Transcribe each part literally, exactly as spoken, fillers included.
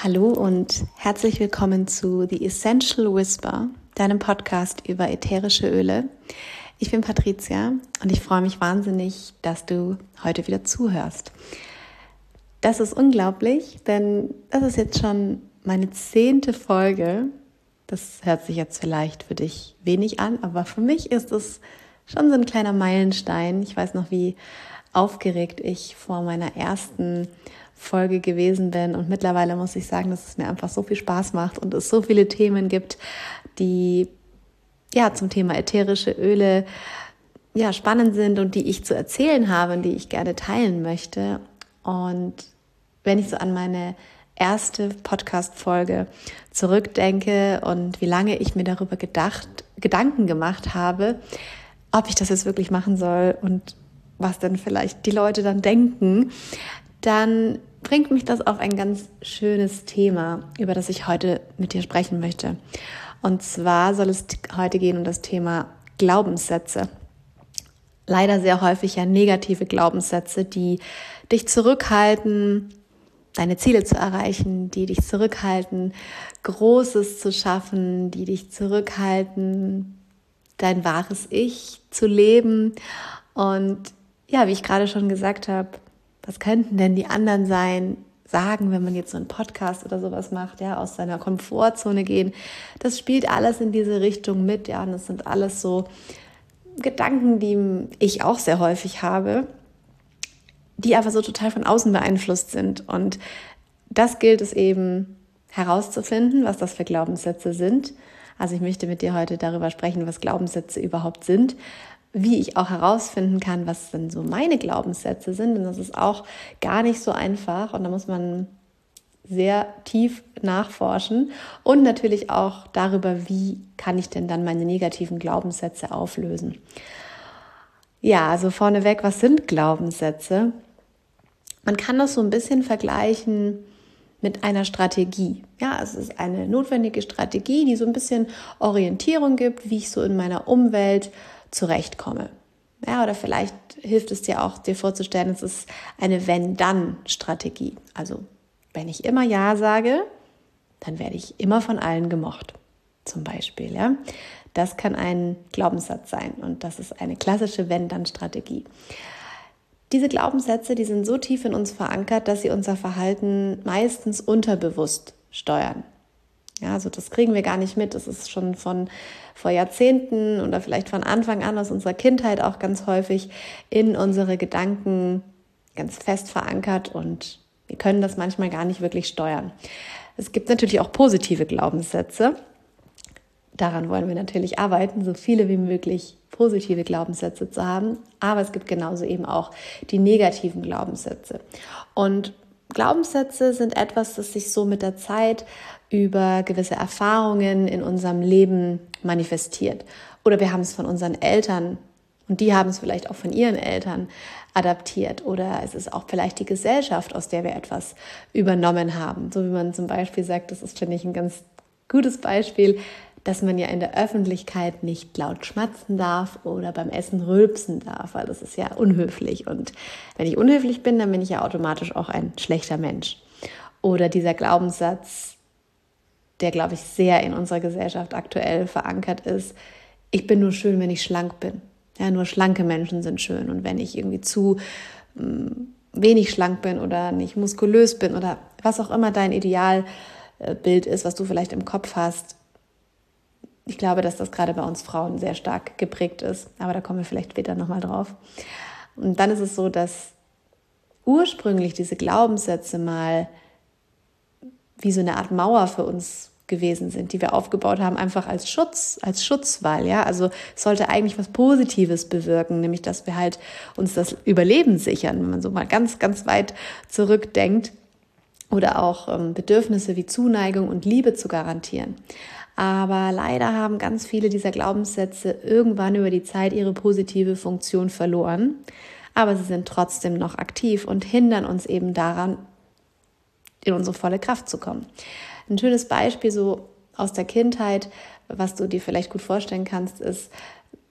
Hallo und herzlich willkommen zu The Essential Whisper, deinem Podcast über ätherische Öle. Ich bin Patricia und ich freue mich wahnsinnig, dass du heute wieder zuhörst. Das ist unglaublich, denn das ist jetzt schon meine zehnte Folge. Das hört sich jetzt vielleicht für dich wenig an, aber für mich ist es schon so ein kleiner Meilenstein. Ich weiß noch, wie aufgeregt ich vor meiner ersten Folge gewesen bin und mittlerweile muss ich sagen, dass es mir einfach so viel Spaß macht und es so viele Themen gibt, die ja zum Thema ätherische Öle ja spannend sind und die ich zu erzählen habe und die ich gerne teilen möchte. Und wenn ich so an meine erste Podcast-Folge zurückdenke und wie lange ich mir darüber gedacht, Gedanken gemacht habe, ob ich das jetzt wirklich machen soll und was denn vielleicht die Leute dann denken, dann bringt mich das auf ein ganz schönes Thema, über das ich heute mit dir sprechen möchte. Und zwar soll es heute gehen um das Thema Glaubenssätze. Leider sehr häufig ja negative Glaubenssätze, die dich zurückhalten, deine Ziele zu erreichen, die dich zurückhalten, Großes zu schaffen, die dich zurückhalten, dein wahres Ich zu leben. Und ja, wie ich gerade schon gesagt habe, was könnten denn die anderen sein, sagen, wenn man jetzt so einen Podcast oder sowas macht, ja, aus seiner Komfortzone gehen. Das spielt alles in diese Richtung mit, ja, und das sind alles so Gedanken, die ich auch sehr häufig habe, die aber so total von außen beeinflusst sind. Und das gilt es eben herauszufinden, was das für Glaubenssätze sind. Also ich möchte mit dir heute darüber sprechen, was Glaubenssätze überhaupt sind, wie ich auch herausfinden kann, was denn so meine Glaubenssätze sind. Und das ist auch gar nicht so einfach. Und da muss man sehr tief nachforschen. Und natürlich auch darüber, wie kann ich denn dann meine negativen Glaubenssätze auflösen. Ja, also vorneweg, was sind Glaubenssätze? Man kann das so ein bisschen vergleichen mit einer Strategie. Ja, es ist eine notwendige Strategie, die so ein bisschen Orientierung gibt, wie ich so in meiner Umwelt zurechtkomme. Ja, oder vielleicht hilft es dir auch, dir vorzustellen, es ist eine Wenn-Dann-Strategie. Also, wenn ich immer Ja sage, dann werde ich immer von allen gemocht. Zum Beispiel, ja. Das kann ein Glaubenssatz sein und das ist eine klassische Wenn-Dann-Strategie. Diese Glaubenssätze, die sind so tief in uns verankert, dass sie unser Verhalten meistens unterbewusst steuern. Ja, also das kriegen wir gar nicht mit. Das ist schon von vor Jahrzehnten oder vielleicht von Anfang an aus unserer Kindheit auch ganz häufig in unsere Gedanken ganz fest verankert und wir können das manchmal gar nicht wirklich steuern. Es gibt natürlich auch positive Glaubenssätze. Daran wollen wir natürlich arbeiten, so viele wie möglich positive Glaubenssätze zu haben. Aber es gibt genauso eben auch die negativen Glaubenssätze. Und Glaubenssätze sind etwas, das sich so mit der Zeit über gewisse Erfahrungen in unserem Leben manifestiert. Oder wir haben es von unseren Eltern und die haben es vielleicht auch von ihren Eltern adaptiert. Oder es ist auch vielleicht die Gesellschaft, aus der wir etwas übernommen haben. So wie man zum Beispiel sagt, das ist, finde ich, ein ganz gutes Beispiel, dass man ja in der Öffentlichkeit nicht laut schmatzen darf oder beim Essen rülpsen darf, weil das ist ja unhöflich. Und wenn ich unhöflich bin, dann bin ich ja automatisch auch ein schlechter Mensch. Oder dieser Glaubenssatz, der, glaube ich, sehr in unserer Gesellschaft aktuell verankert ist, ich bin nur schön, wenn ich schlank bin. Ja, nur schlanke Menschen sind schön. Und wenn ich irgendwie zu mh, wenig schlank bin oder nicht muskulös bin oder was auch immer dein Idealbild ist, was du vielleicht im Kopf hast, ich glaube, dass das gerade bei uns Frauen sehr stark geprägt ist, aber da kommen wir vielleicht später nochmal drauf. Und dann ist es so, dass ursprünglich diese Glaubenssätze mal wie so eine Art Mauer für uns gewesen sind, die wir aufgebaut haben, einfach als Schutz, als Schutzwall. Ja? Also es sollte eigentlich was Positives bewirken, nämlich dass wir halt uns das Überleben sichern, wenn man so mal ganz, ganz weit zurückdenkt oder auch ähm, Bedürfnisse wie Zuneigung und Liebe zu garantieren. Aber leider haben ganz viele dieser Glaubenssätze irgendwann über die Zeit ihre positive Funktion verloren. Aber sie sind trotzdem noch aktiv und hindern uns eben daran, in unsere volle Kraft zu kommen. Ein schönes Beispiel so aus der Kindheit, was du dir vielleicht gut vorstellen kannst, ist,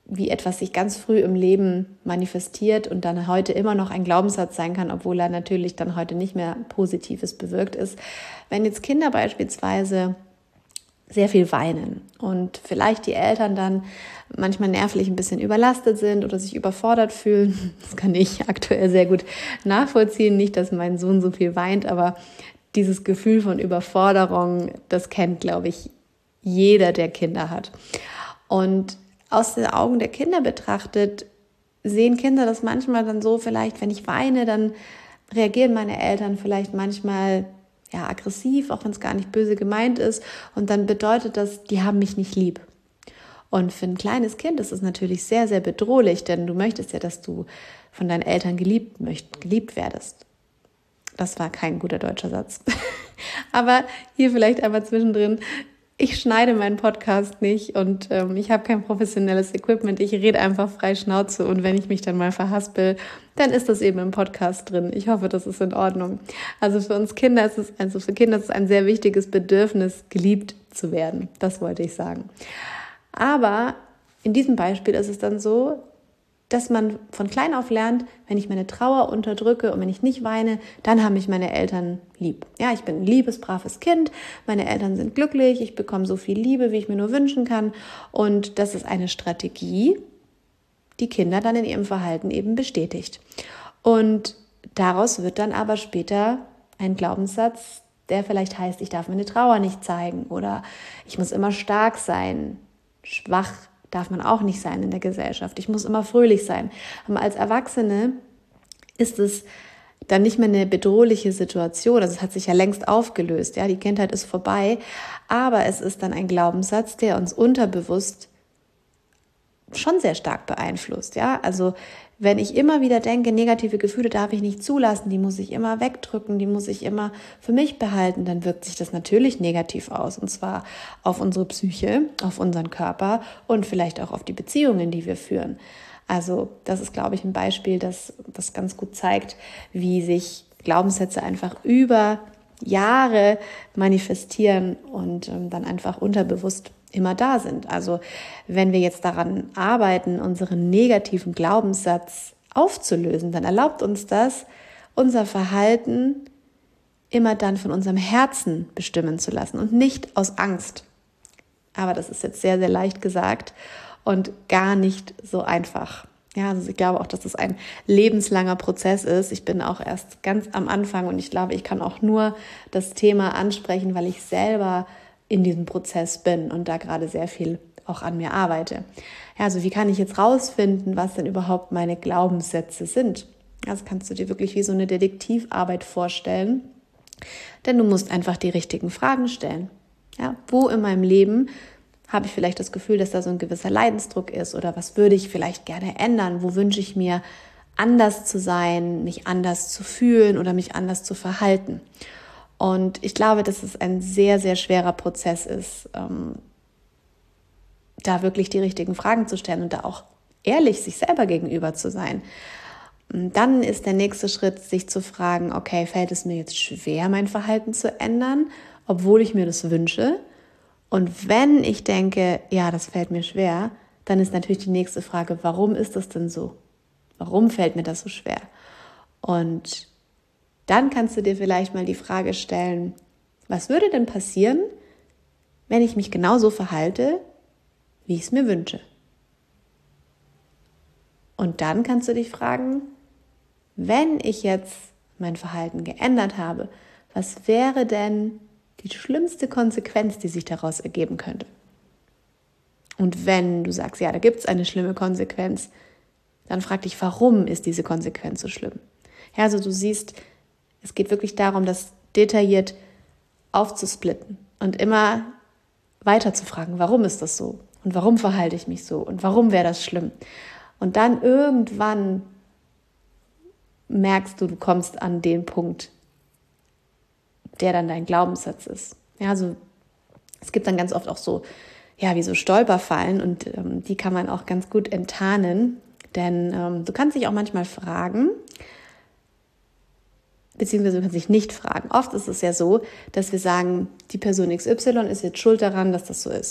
wie etwas sich ganz früh im Leben manifestiert und dann heute immer noch ein Glaubenssatz sein kann, obwohl er natürlich dann heute nicht mehr Positives bewirkt ist. Wenn jetzt Kinder beispielsweise sehr viel weinen und vielleicht die Eltern dann manchmal nervlich ein bisschen überlastet sind oder sich überfordert fühlen, das kann ich aktuell sehr gut nachvollziehen, nicht, dass mein Sohn so viel weint, aber dieses Gefühl von Überforderung, das kennt, glaube ich, jeder, der Kinder hat. Und aus den Augen der Kinder betrachtet, sehen Kinder das manchmal dann so, vielleicht, wenn ich weine, dann reagieren meine Eltern vielleicht manchmal ja, aggressiv, auch wenn es gar nicht böse gemeint ist. Und dann bedeutet das, die haben mich nicht lieb. Und für ein kleines Kind ist es natürlich sehr, sehr bedrohlich, denn du möchtest ja, dass du von deinen Eltern geliebt, möcht, geliebt werdest. Das war kein guter deutscher Satz. Aber hier vielleicht einmal zwischendrin. Ich schneide meinen Podcast nicht und ähm, ich habe kein professionelles Equipment. Ich rede einfach frei Schnauze und wenn ich mich dann mal verhaspel, dann ist das eben im Podcast drin. Ich hoffe, das ist in Ordnung. Also für uns Kinder ist es, also für Kinder ist es ein sehr wichtiges Bedürfnis, geliebt zu werden. Das wollte ich sagen. Aber in diesem Beispiel ist es dann so, dass man von klein auf lernt, wenn ich meine Trauer unterdrücke und wenn ich nicht weine, dann haben mich meine Eltern lieb. Ja, ich bin ein liebes, braves Kind, meine Eltern sind glücklich, ich bekomme so viel Liebe, wie ich mir nur wünschen kann. Und das ist eine Strategie, die Kinder dann in ihrem Verhalten eben bestätigt. Und daraus wird dann aber später ein Glaubenssatz, der vielleicht heißt, ich darf meine Trauer nicht zeigen oder ich muss immer stark sein, schwach darf man auch nicht sein in der Gesellschaft. Ich muss immer fröhlich sein. Aber als Erwachsene ist es dann nicht mehr eine bedrohliche Situation. Also es hat sich ja längst aufgelöst. Ja, die Kindheit ist vorbei. Aber es ist dann ein Glaubenssatz, der uns unterbewusst schon sehr stark beeinflusst. Ja, also wenn ich immer wieder denke, negative Gefühle darf ich nicht zulassen, die muss ich immer wegdrücken, die muss ich immer für mich behalten, dann wirkt sich das natürlich negativ aus. Und zwar auf unsere Psyche, auf unseren Körper und vielleicht auch auf die Beziehungen, die wir führen. Also das ist, glaube ich, ein Beispiel, das, das ganz gut zeigt, wie sich Glaubenssätze einfach über Jahre manifestieren und ähm, dann einfach unterbewusst immer da sind. Also wenn wir jetzt daran arbeiten, unseren negativen Glaubenssatz aufzulösen, dann erlaubt uns das, unser Verhalten immer dann von unserem Herzen bestimmen zu lassen und nicht aus Angst. Aber das ist jetzt sehr, sehr leicht gesagt und gar nicht so einfach. Ja, also ich glaube auch, dass das ein lebenslanger Prozess ist. Ich bin auch erst ganz am Anfang und ich glaube, ich kann auch nur das Thema ansprechen, weil ich selber in diesem Prozess bin und da gerade sehr viel auch an mir arbeite. Ja, also wie kann ich jetzt rausfinden, was denn überhaupt meine Glaubenssätze sind? Das kannst du dir wirklich wie so eine Detektivarbeit vorstellen, denn du musst einfach die richtigen Fragen stellen. Ja, wo in meinem Leben habe ich vielleicht das Gefühl, dass da so ein gewisser Leidensdruck ist oder was würde ich vielleicht gerne ändern? Wo wünsche ich mir, anders zu sein, mich anders zu fühlen oder mich anders zu verhalten? Und ich glaube, dass es ein sehr, sehr schwerer Prozess ist, ähm, da wirklich die richtigen Fragen zu stellen und da auch ehrlich sich selber gegenüber zu sein. Und dann ist der nächste Schritt, sich zu fragen, okay, fällt es mir jetzt schwer, mein Verhalten zu ändern, obwohl ich mir das wünsche? Und wenn ich denke, ja, das fällt mir schwer, dann ist natürlich die nächste Frage, warum ist das denn so? Warum fällt mir das so schwer? Und dann kannst du dir vielleicht mal die Frage stellen, was würde denn passieren, wenn ich mich genauso verhalte, wie ich es mir wünsche? Und dann kannst du dich fragen, wenn ich jetzt mein Verhalten geändert habe, was wäre denn die schlimmste Konsequenz, die sich daraus ergeben könnte? Und wenn du sagst, ja, da gibt es eine schlimme Konsequenz, dann frag dich, warum ist diese Konsequenz so schlimm? Ja, also du siehst, es geht wirklich darum, das detailliert aufzusplitten und immer weiter zu fragen, warum ist das so? Und warum verhalte ich mich so? Und warum wäre das schlimm? Und dann irgendwann merkst du, du kommst an den Punkt, der dann dein Glaubenssatz ist. Ja, also es gibt dann ganz oft auch so, ja, wie so Stolperfallen und ähm, die kann man auch ganz gut enttarnen, denn ähm, du kannst dich auch manchmal fragen, beziehungsweise du kannst dich nicht fragen. Oft ist es ja so, dass wir sagen, die Person X Y ist jetzt schuld daran, dass das so ist.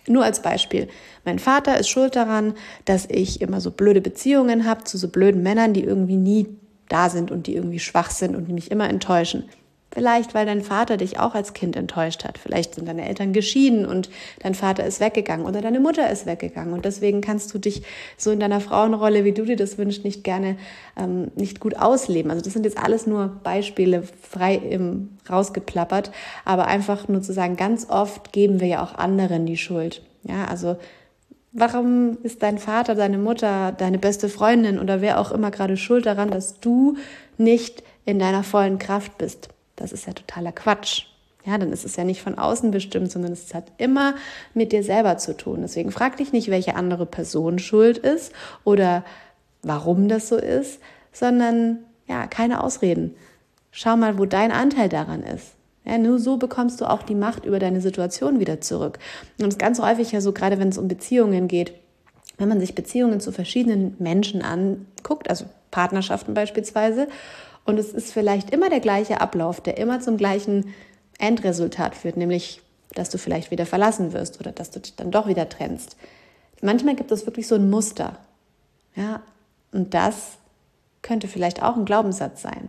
Nur als Beispiel. Mein Vater ist schuld daran, dass ich immer so blöde Beziehungen habe zu so blöden Männern, die irgendwie nie da sind und die irgendwie schwach sind und die mich immer enttäuschen. Vielleicht, weil dein Vater dich auch als Kind enttäuscht hat. Vielleicht sind deine Eltern geschieden und dein Vater ist weggegangen oder deine Mutter ist weggegangen. Und deswegen kannst du dich so in deiner Frauenrolle, wie du dir das wünschst, nicht gerne, ähm, nicht gut ausleben. Also das sind jetzt alles nur Beispiele, frei im, rausgeplappert. Aber einfach nur zu sagen, ganz oft geben wir ja auch anderen die Schuld. Ja, also warum ist dein Vater, deine Mutter, deine beste Freundin oder wer auch immer gerade schuld daran, dass du nicht in deiner vollen Kraft bist? Das ist ja totaler Quatsch. Ja, dann ist es ja nicht von außen bestimmt, sondern es hat immer mit dir selber zu tun. Deswegen frag dich nicht, welche andere Person schuld ist oder warum das so ist, sondern ja, keine Ausreden. Schau mal, wo dein Anteil daran ist. Ja, nur so bekommst du auch die Macht über deine Situation wieder zurück. Und es ist ganz häufig ja so, gerade wenn es um Beziehungen geht, wenn man sich Beziehungen zu verschiedenen Menschen anguckt, also Partnerschaften beispielsweise, und es ist vielleicht immer der gleiche Ablauf, der immer zum gleichen Endresultat führt, nämlich, dass du vielleicht wieder verlassen wirst oder dass du dich dann doch wieder trennst. Manchmal gibt es wirklich so ein Muster. Ja, und das könnte vielleicht auch ein Glaubenssatz sein.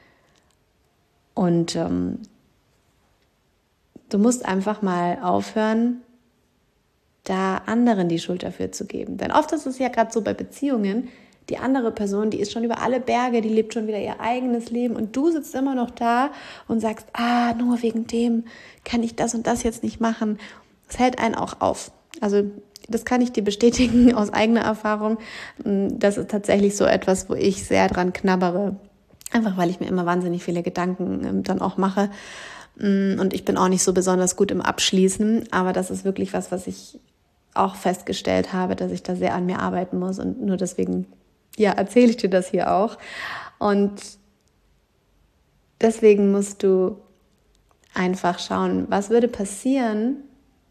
Und ähm, du musst einfach mal aufhören, da anderen die Schuld dafür zu geben. Denn oft ist es ja gerade so bei Beziehungen, die andere Person, die ist schon über alle Berge, die lebt schon wieder ihr eigenes Leben und du sitzt immer noch da und sagst, ah, nur wegen dem kann ich das und das jetzt nicht machen. Das hält einen auch auf. Also das kann ich dir bestätigen aus eigener Erfahrung. Das ist tatsächlich so etwas, wo ich sehr dran knabbere. Einfach weil ich mir immer wahnsinnig viele Gedanken dann auch mache. Und ich bin auch nicht so besonders gut im Abschließen, aber das ist wirklich was, was ich auch festgestellt habe, dass ich da sehr an mir arbeiten muss und nur deswegen ja, erzähle ich dir das hier auch. Und deswegen musst du einfach schauen, was würde passieren,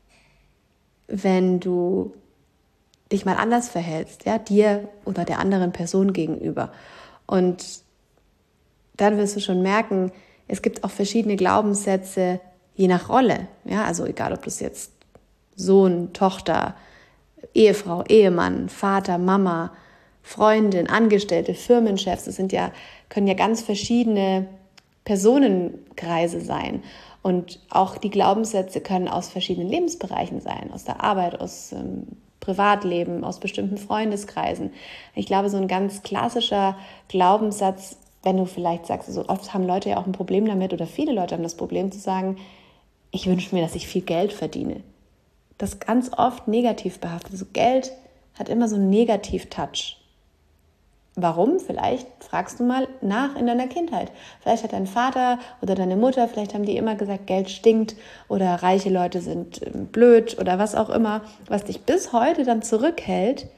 wenn du dich mal anders verhältst, ja, dir oder der anderen Person gegenüber. Und dann wirst du schon merken, es gibt auch verschiedene Glaubenssätze, je nach Rolle. Ja, also egal, ob das jetzt Sohn, Tochter, Ehefrau, Ehemann, Vater, Mama, Freundin, Angestellte, Firmenchefs, das sind ja, können ja ganz verschiedene Personenkreise sein. Und auch die Glaubenssätze können aus verschiedenen Lebensbereichen sein, aus der Arbeit, aus ähm, Privatleben, aus bestimmten Freundeskreisen. Ich glaube, so ein ganz klassischer Glaubenssatz, wenn du vielleicht sagst, so oft haben Leute ja auch ein Problem damit oder viele Leute haben das Problem zu sagen, ich wünsche mir, dass ich viel Geld verdiene. Das ist ganz oft negativ behaftet. Also Geld hat immer so einen Negativ-Touch. Warum? Vielleicht fragst du mal nach in deiner Kindheit. Vielleicht hat dein Vater oder deine Mutter, vielleicht haben die immer gesagt, Geld stinkt oder reiche Leute sind blöd oder was auch immer, was dich bis heute dann zurückhält,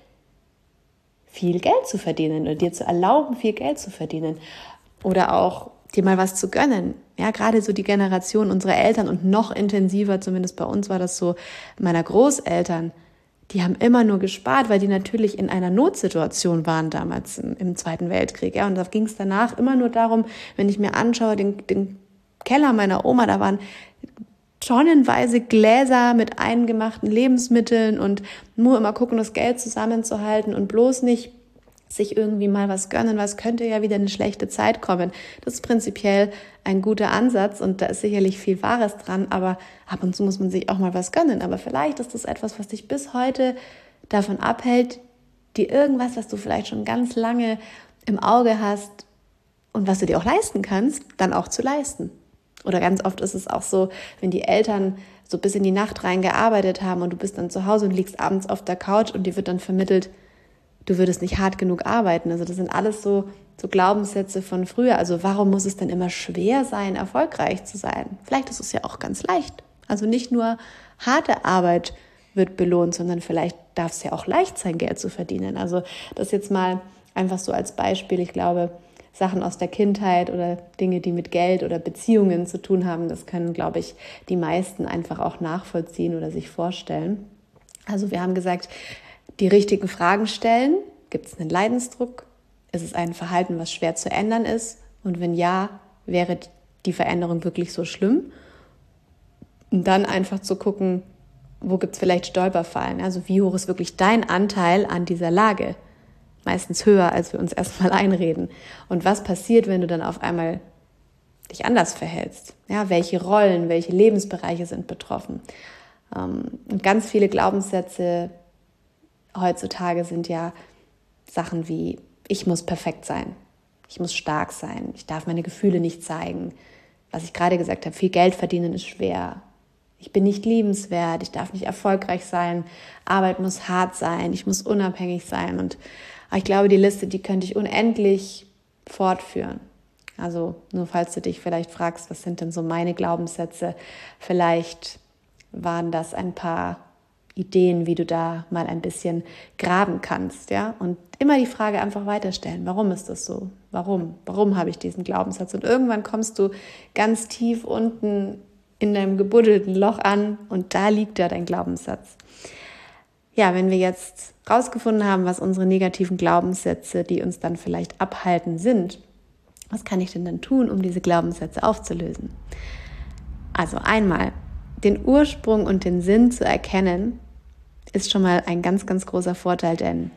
viel Geld zu verdienen oder dir zu erlauben, viel Geld zu verdienen oder auch dir mal was zu gönnen. Ja, gerade so die Generation unserer Eltern und noch intensiver, zumindest bei uns war das so, meiner Großeltern, die haben immer nur gespart, weil die natürlich in einer Notsituation waren damals im, im Zweiten Weltkrieg. Ja, und da ging es danach immer nur darum, wenn ich mir anschaue, den, den Keller meiner Oma, da waren tonnenweise Gläser mit eingemachten Lebensmitteln und nur immer gucken, das Geld zusammenzuhalten und bloß nicht sich irgendwie mal was gönnen, weil es könnte ja wieder eine schlechte Zeit kommen. Das ist prinzipiell ein guter Ansatz und da ist sicherlich viel Wahres dran, aber ab und zu muss man sich auch mal was gönnen. Aber vielleicht ist das etwas, was dich bis heute davon abhält, dir irgendwas, was du vielleicht schon ganz lange im Auge hast und was du dir auch leisten kannst, dann auch zu leisten. Oder ganz oft ist es auch so, wenn die Eltern so bis in die Nacht rein gearbeitet haben und du bist dann zu Hause und liegst abends auf der Couch und dir wird dann vermittelt, du würdest nicht hart genug arbeiten. Also das sind alles so, so Glaubenssätze von früher. Also warum muss es denn immer schwer sein, erfolgreich zu sein? Vielleicht ist es ja auch ganz leicht. Also nicht nur harte Arbeit wird belohnt, sondern vielleicht darf es ja auch leicht sein, Geld zu verdienen. Also das jetzt mal einfach so als Beispiel. Ich glaube, Sachen aus der Kindheit oder Dinge, die mit Geld oder Beziehungen zu tun haben, das können, glaube ich, die meisten einfach auch nachvollziehen oder sich vorstellen. Also wir haben gesagt, die richtigen Fragen stellen. Gibt es einen Leidensdruck? Ist es ein Verhalten, was schwer zu ändern ist? Und wenn ja, wäre die Veränderung wirklich so schlimm? Und dann einfach zu gucken, wo gibt es vielleicht Stolperfallen? Also wie hoch ist wirklich dein Anteil an dieser Lage? Meistens höher, als wir uns erstmal einreden. Und was passiert, wenn du dann auf einmal dich anders verhältst? Ja, welche Rollen, welche Lebensbereiche sind betroffen? Und ganz viele Glaubenssätze heutzutage sind ja Sachen wie, ich muss perfekt sein, ich muss stark sein, ich darf meine Gefühle nicht zeigen. Was ich gerade gesagt habe, viel Geld verdienen ist schwer. Ich bin nicht liebenswert, ich darf nicht erfolgreich sein, Arbeit muss hart sein, ich muss unabhängig sein. Und ich glaube, die Liste, die könnte ich unendlich fortführen. Also nur falls du dich vielleicht fragst, was sind denn so meine Glaubenssätze, vielleicht waren das ein paar Ideen, wie du da mal ein bisschen graben kannst, ja? Und immer die Frage einfach weiterstellen, warum ist das so? Warum? Warum habe ich diesen Glaubenssatz? Und irgendwann kommst du ganz tief unten in deinem gebuddelten Loch an und da liegt da dein Glaubenssatz. Ja, wenn wir jetzt rausgefunden haben, was unsere negativen Glaubenssätze, die uns dann vielleicht abhalten, sind, was kann ich denn dann tun, um diese Glaubenssätze aufzulösen? Also einmal, den Ursprung und den Sinn zu erkennen, ist schon mal ein ganz, ganz großer Vorteil, denn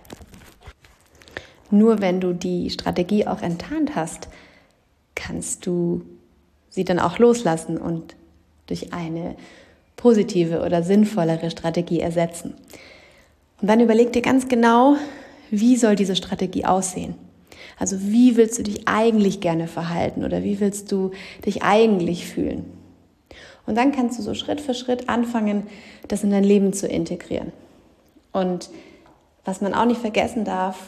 nur wenn du die Strategie auch enttarnt hast, kannst du sie dann auch loslassen und durch eine positive oder sinnvollere Strategie ersetzen. Und dann überleg dir ganz genau, wie soll diese Strategie aussehen? Also wie willst du dich eigentlich gerne verhalten oder wie willst du dich eigentlich fühlen? Und dann kannst du so Schritt für Schritt anfangen, das in dein Leben zu integrieren. Und was man auch nicht vergessen darf,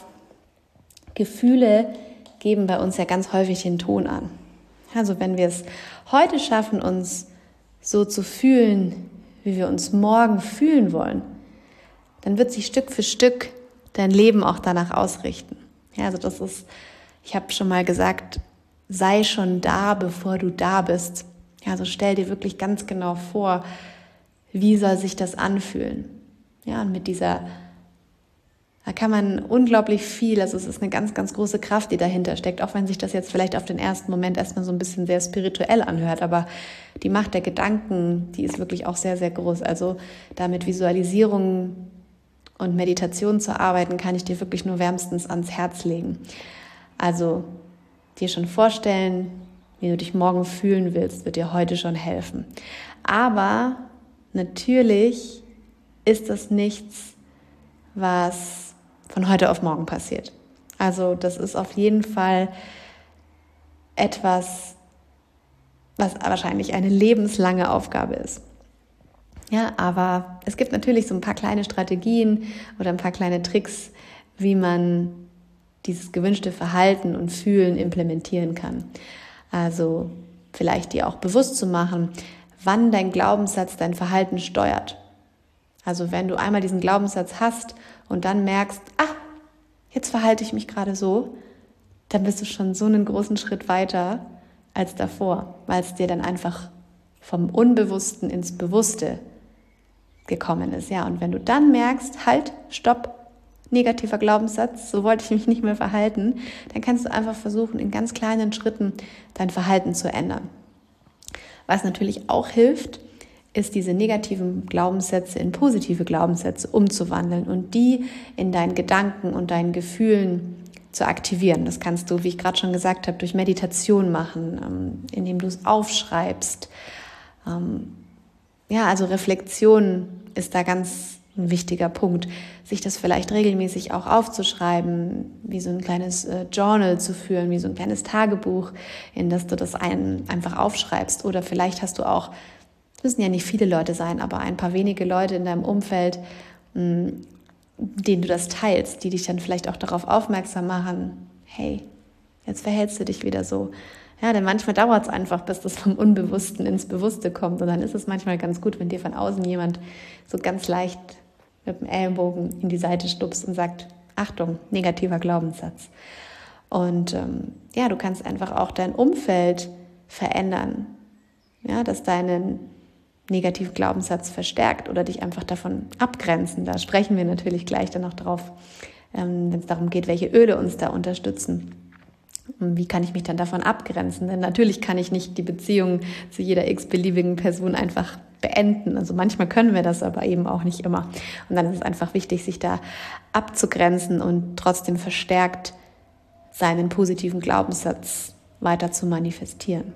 Gefühle geben bei uns ja ganz häufig den Ton an. Also wenn wir es heute schaffen, uns so zu fühlen, wie wir uns morgen fühlen wollen, dann wird sich Stück für Stück dein Leben auch danach ausrichten. Ja, also das ist, ich habe schon mal gesagt, sei schon da, bevor du da bist. Ja, also stell dir wirklich ganz genau vor, wie soll sich das anfühlen? Ja, und mit dieser, da kann man unglaublich viel, also es ist eine ganz, ganz große Kraft, die dahinter steckt, auch wenn sich das jetzt vielleicht auf den ersten Moment erstmal so ein bisschen sehr spirituell anhört, aber die Macht der Gedanken, die ist wirklich auch sehr, sehr groß. Also da mit Visualisierung und Meditation zu arbeiten, kann ich dir wirklich nur wärmstens ans Herz legen. Also dir schon vorstellen, wie du dich morgen fühlen willst, wird dir heute schon helfen. Aber natürlich ist das nichts, was von heute auf morgen passiert. Also das ist auf jeden Fall etwas, was wahrscheinlich eine lebenslange Aufgabe ist. Ja, aber es gibt natürlich so ein paar kleine Strategien oder ein paar kleine Tricks, wie man dieses gewünschte Verhalten und Fühlen implementieren kann. Also vielleicht dir auch bewusst zu machen, wann dein Glaubenssatz dein Verhalten steuert. Also wenn du einmal diesen Glaubenssatz hast und dann merkst, ah, jetzt verhalte ich mich gerade so, dann bist du schon so einen großen Schritt weiter als davor, weil es dir dann einfach vom Unbewussten ins Bewusste gekommen ist. Ja, und wenn du dann merkst, halt, stopp, negativer Glaubenssatz, so wollte ich mich nicht mehr verhalten, dann kannst du einfach versuchen, in ganz kleinen Schritten dein Verhalten zu ändern. Was natürlich auch hilft, ist, diese negativen Glaubenssätze in positive Glaubenssätze umzuwandeln und die in deinen Gedanken und deinen Gefühlen zu aktivieren. Das kannst du, wie ich gerade schon gesagt habe, durch Meditation machen, indem du es aufschreibst. Ja, also Reflexion ist da ganz ein wichtiger Punkt, sich das vielleicht regelmäßig auch aufzuschreiben, wie so ein kleines äh, Journal zu führen, wie so ein kleines Tagebuch, in das du das ein, einfach aufschreibst. Oder vielleicht hast du auch, es müssen ja nicht viele Leute sein, aber ein paar wenige Leute in deinem Umfeld, mh, denen du das teilst, die dich dann vielleicht auch darauf aufmerksam machen, hey, jetzt verhältst du dich wieder so. Ja, denn manchmal dauert es einfach, bis das vom Unbewussten ins Bewusste kommt. Und dann ist es manchmal ganz gut, wenn dir von außen jemand so ganz leicht mit dem Ellenbogen in die Seite stupst und sagt, Achtung, negativer Glaubenssatz. Und ähm, ja, du kannst einfach auch dein Umfeld verändern, ja, dass deinen negativen Glaubenssatz verstärkt oder dich einfach davon abgrenzen. Da sprechen wir natürlich gleich dann noch drauf, ähm, wenn es darum geht, welche Öle uns da unterstützen. Und wie kann ich mich dann davon abgrenzen? Denn natürlich kann ich nicht die Beziehung zu jeder x-beliebigen Person einfach beenden. Also manchmal können wir das, aber eben auch nicht immer. Und dann ist es einfach wichtig, sich da abzugrenzen und trotzdem verstärkt seinen positiven Glaubenssatz weiter zu manifestieren.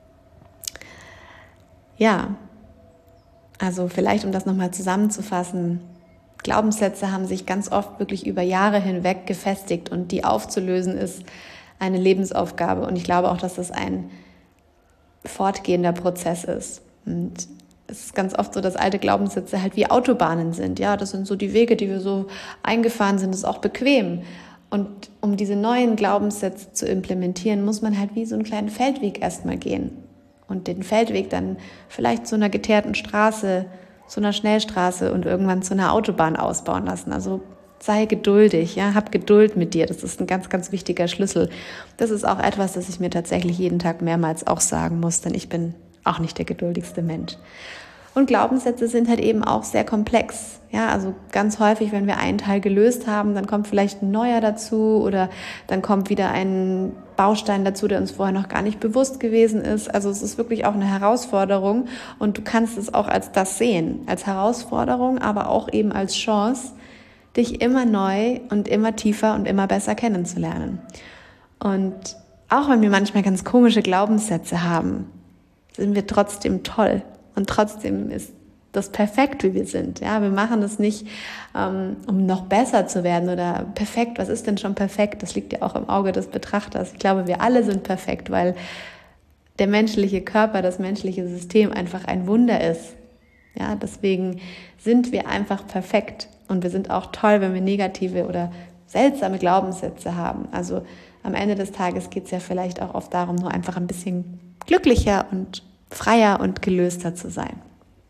Ja, also vielleicht, um das nochmal zusammenzufassen, Glaubenssätze haben sich ganz oft wirklich über Jahre hinweg gefestigt und die aufzulösen ist eine Lebensaufgabe. Und ich glaube auch, dass das ein fortgehender Prozess ist. Und es ist ganz oft so, dass alte Glaubenssätze halt wie Autobahnen sind. Ja, das sind so die Wege, die wir so eingefahren sind, das ist auch bequem. Und um diese neuen Glaubenssätze zu implementieren, muss man halt wie so einen kleinen Feldweg erstmal gehen. Und den Feldweg dann vielleicht zu einer geteerten Straße, zu einer Schnellstraße und irgendwann zu einer Autobahn ausbauen lassen. Also sei geduldig, ja, hab Geduld mit dir. Das ist ein ganz, ganz wichtiger Schlüssel. Das ist auch etwas, das ich mir tatsächlich jeden Tag mehrmals auch sagen muss, denn ich bin auch nicht der geduldigste Mensch. Und Glaubenssätze sind halt eben auch sehr komplex. Ja, also ganz häufig, wenn wir einen Teil gelöst haben, dann kommt vielleicht ein neuer dazu oder dann kommt wieder ein Baustein dazu, der uns vorher noch gar nicht bewusst gewesen ist. Also es ist wirklich auch eine Herausforderung und du kannst es auch als das sehen, als Herausforderung, aber auch eben als Chance, dich immer neu und immer tiefer und immer besser kennenzulernen. Und auch wenn wir manchmal ganz komische Glaubenssätze haben, sind wir trotzdem toll. Und trotzdem ist das perfekt, wie wir sind. Ja, wir machen das nicht, ähm, um noch besser zu werden oder perfekt. Was ist denn schon perfekt? Das liegt ja auch im Auge des Betrachters. Ich glaube, wir alle sind perfekt, weil der menschliche Körper, das menschliche System einfach ein Wunder ist. Ja, deswegen sind wir einfach perfekt. Und wir sind auch toll, wenn wir negative oder seltsame Glaubenssätze haben. Also am Ende des Tages geht es ja vielleicht auch oft darum, nur einfach ein bisschen glücklicher und freier und gelöster zu sein.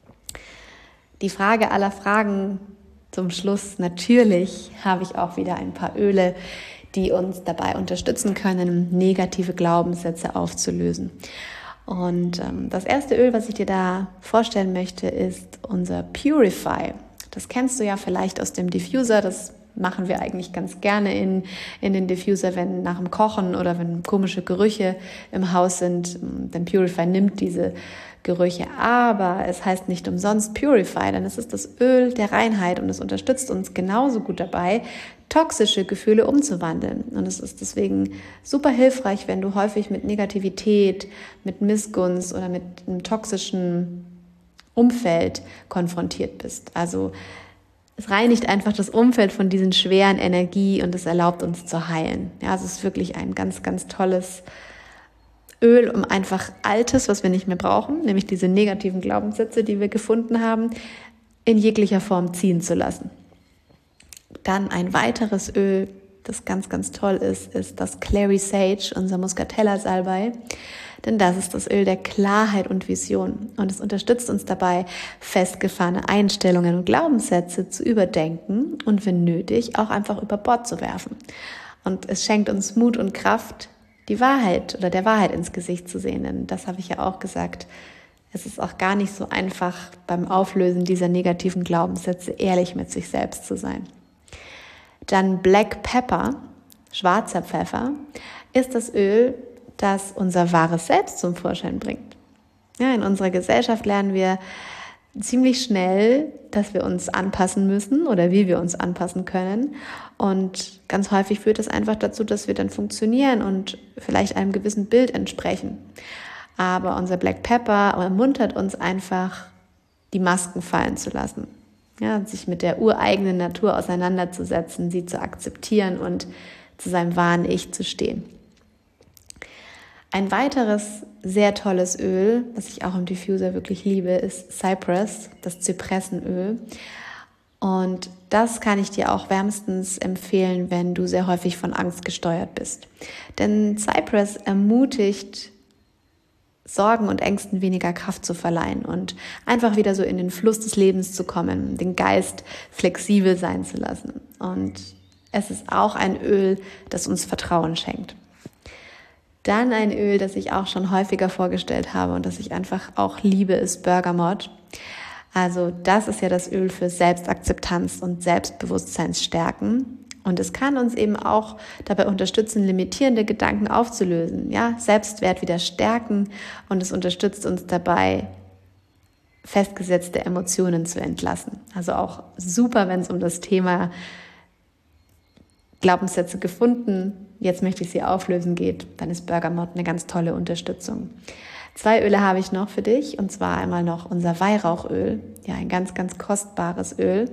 Die Frage aller Fragen zum Schluss. Natürlich habe ich auch wieder ein paar Öle, die uns dabei unterstützen können, negative Glaubenssätze aufzulösen. Und ähm, das erste Öl, was ich dir da vorstellen möchte, ist unser Purify. Das kennst du ja vielleicht aus dem Diffuser, das machen wir eigentlich ganz gerne in, in den Diffuser, wenn nach dem Kochen oder wenn komische Gerüche im Haus sind. Denn Purify nimmt diese Gerüche, aber es heißt nicht umsonst Purify, denn es ist das Öl der Reinheit und es unterstützt uns genauso gut dabei, toxische Gefühle umzuwandeln. Und es ist deswegen super hilfreich, wenn du häufig mit Negativität, mit Missgunst oder mit einem toxischen Umfeld konfrontiert bist. Also es reinigt einfach das Umfeld von diesen schweren Energie und es erlaubt uns zu heilen. Ja, es ist wirklich ein ganz, ganz tolles Öl, um einfach Altes, was wir nicht mehr brauchen, nämlich diese negativen Glaubenssätze, die wir gefunden haben, in jeglicher Form ziehen zu lassen. Dann ein weiteres Öl, das ganz, ganz toll ist, ist das Clary Sage, unser Muscatella-Salbei. Denn das ist das Öl der Klarheit und Vision. Und es unterstützt uns dabei, festgefahrene Einstellungen und Glaubenssätze zu überdenken und wenn nötig auch einfach über Bord zu werfen. Und es schenkt uns Mut und Kraft, die Wahrheit oder der Wahrheit ins Gesicht zu sehen. Denn das habe ich ja auch gesagt. Es ist auch gar nicht so einfach, beim Auflösen dieser negativen Glaubenssätze ehrlich mit sich selbst zu sein. Dann Black Pepper, schwarzer Pfeffer, ist das Öl, das unser wahres Selbst zum Vorschein bringt. Ja, in unserer Gesellschaft lernen wir ziemlich schnell, dass wir uns anpassen müssen oder wie wir uns anpassen können. Und ganz häufig führt das einfach dazu, dass wir dann funktionieren und vielleicht einem gewissen Bild entsprechen. Aber unser Black Pepper ermuntert uns einfach, die Masken fallen zu lassen. Ja, sich mit der ureigenen Natur auseinanderzusetzen, sie zu akzeptieren und zu seinem wahren Ich zu stehen. Ein weiteres sehr tolles Öl, was ich auch im Diffuser wirklich liebe, ist Cypress, das Zypressenöl. Und das kann ich dir auch wärmstens empfehlen, wenn du sehr häufig von Angst gesteuert bist. Denn Cypress ermutigt, Sorgen und Ängsten weniger Kraft zu verleihen und einfach wieder so in den Fluss des Lebens zu kommen, den Geist flexibel sein zu lassen. Und es ist auch ein Öl, das uns Vertrauen schenkt. Dann ein Öl, das ich auch schon häufiger vorgestellt habe und das ich einfach auch liebe, ist Bergamot. Also das ist ja das Öl für Selbstakzeptanz und Selbstbewusstseinsstärken. Und es kann uns eben auch dabei unterstützen, limitierende Gedanken aufzulösen, ja, Selbstwert wieder stärken, und es unterstützt uns dabei, festgesetzte Emotionen zu entlassen. Also auch super, wenn es um das Thema Glaubenssätze gefunden, jetzt möchte ich sie auflösen geht, dann ist Bergamot eine ganz tolle Unterstützung. Zwei Öle habe ich noch für dich, und zwar einmal noch unser Weihrauchöl, ja, ein ganz, ganz kostbares Öl.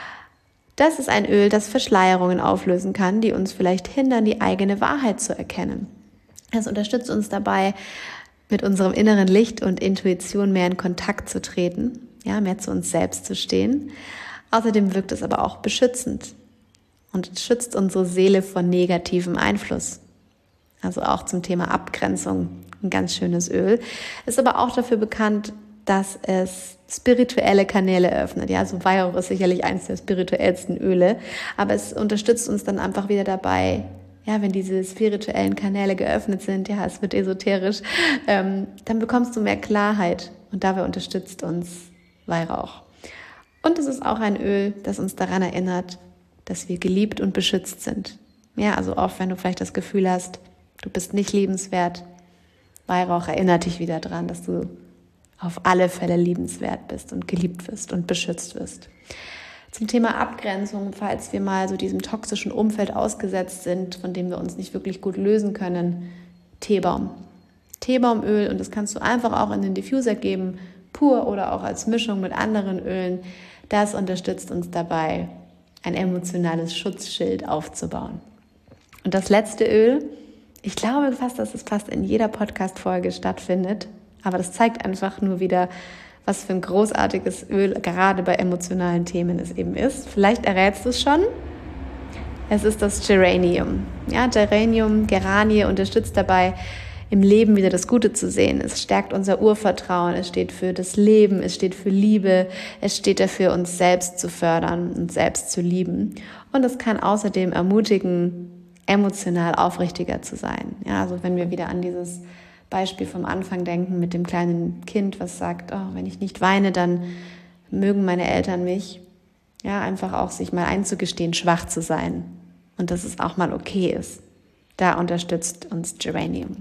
Das ist ein Öl, das Verschleierungen auflösen kann, die uns vielleicht hindern, die eigene Wahrheit zu erkennen. Es unterstützt uns dabei, mit unserem inneren Licht und Intuition mehr in Kontakt zu treten, ja, mehr zu uns selbst zu stehen. Außerdem wirkt es aber auch beschützend und schützt unsere Seele vor negativem Einfluss. Also auch zum Thema Abgrenzung ein ganz schönes Öl. Ist aber auch dafür bekannt, dass es spirituelle Kanäle öffnet. Ja, also Weihrauch ist sicherlich eines der spirituellsten Öle, aber es unterstützt uns dann einfach wieder dabei, ja, wenn diese spirituellen Kanäle geöffnet sind, ja, es wird esoterisch, ähm, dann bekommst du mehr Klarheit, und dabei unterstützt uns Weihrauch. Und es ist auch ein Öl, das uns daran erinnert, dass wir geliebt und beschützt sind. Ja, also oft, wenn du vielleicht das Gefühl hast, du bist nicht liebenswert, Weihrauch erinnert dich wieder daran, dass du auf alle Fälle liebenswert bist und geliebt wirst und beschützt wirst. Zum Thema Abgrenzung, falls wir mal so diesem toxischen Umfeld ausgesetzt sind, von dem wir uns nicht wirklich gut lösen können, Teebaum. Teebaumöl, und das kannst du einfach auch in den Diffuser geben, pur oder auch als Mischung mit anderen Ölen. Das unterstützt uns dabei, ein emotionales Schutzschild aufzubauen. Und das letzte Öl, ich glaube fast, dass es fast in jeder Podcast-Folge stattfindet, aber das zeigt einfach nur wieder, was für ein großartiges Öl gerade bei emotionalen Themen es eben ist. Vielleicht errätst du es schon. Es ist das Geranium. Ja, Geranium, Geranie unterstützt dabei, im Leben wieder das Gute zu sehen. Es stärkt unser Urvertrauen, es steht für das Leben, es steht für Liebe, es steht dafür, uns selbst zu fördern und selbst zu lieben. Und es kann außerdem ermutigen, emotional aufrichtiger zu sein. Ja, also wenn wir wieder an dieses Beispiel vom Anfang denken mit dem kleinen Kind, was sagt, oh, wenn ich nicht weine, dann mögen meine Eltern mich. Ja, einfach auch sich mal einzugestehen, schwach zu sein und dass es auch mal okay ist. Da unterstützt uns Geranium.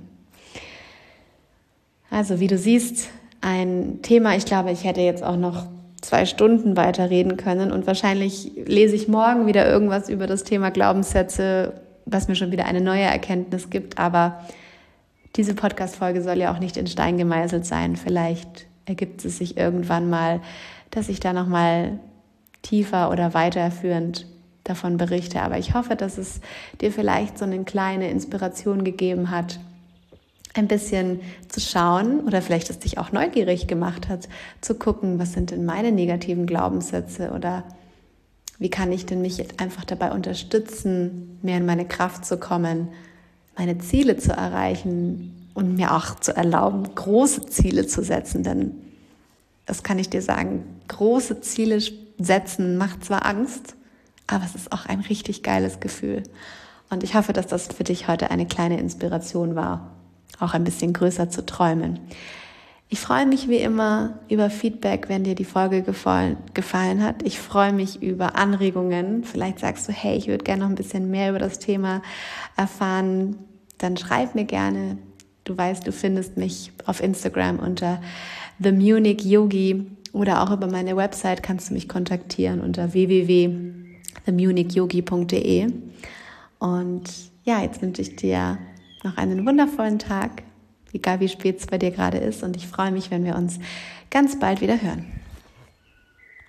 Also wie du siehst, ein Thema, ich glaube, ich hätte jetzt auch noch zwei Stunden weiter reden können, und wahrscheinlich lese ich morgen wieder irgendwas über das Thema Glaubenssätze, was mir schon wieder eine neue Erkenntnis gibt, aber diese Podcast-Folge soll ja auch nicht in Stein gemeißelt sein. Vielleicht ergibt es sich irgendwann mal, dass ich da nochmal tiefer oder weiterführend davon berichte. Aber ich hoffe, dass es dir vielleicht so eine kleine Inspiration gegeben hat, ein bisschen zu schauen, oder vielleicht es dich auch neugierig gemacht hat, zu gucken, was sind denn meine negativen Glaubenssätze, oder wie kann ich denn mich einfach dabei unterstützen, mehr in meine Kraft zu kommen, meine Ziele zu erreichen und mir auch zu erlauben, große Ziele zu setzen. Denn das kann ich dir sagen, große Ziele setzen macht zwar Angst, aber es ist auch ein richtig geiles Gefühl. Und ich hoffe, dass das für dich heute eine kleine Inspiration war, auch ein bisschen größer zu träumen. Ich freue mich wie immer über Feedback, wenn dir die Folge gefallen, gefallen hat. Ich freue mich über Anregungen. Vielleicht sagst du, hey, ich würde gerne noch ein bisschen mehr über das Thema erfahren. Dann schreib mir gerne. Du weißt, du findest mich auf Instagram unter The Munich Yogi, oder auch über meine Website kannst du mich kontaktieren unter w w w punkt the munich yogi punkt d e. Und ja, jetzt wünsche ich dir noch einen wundervollen Tag, egal wie spät es bei dir gerade ist, und ich freue mich, wenn wir uns ganz bald wieder hören.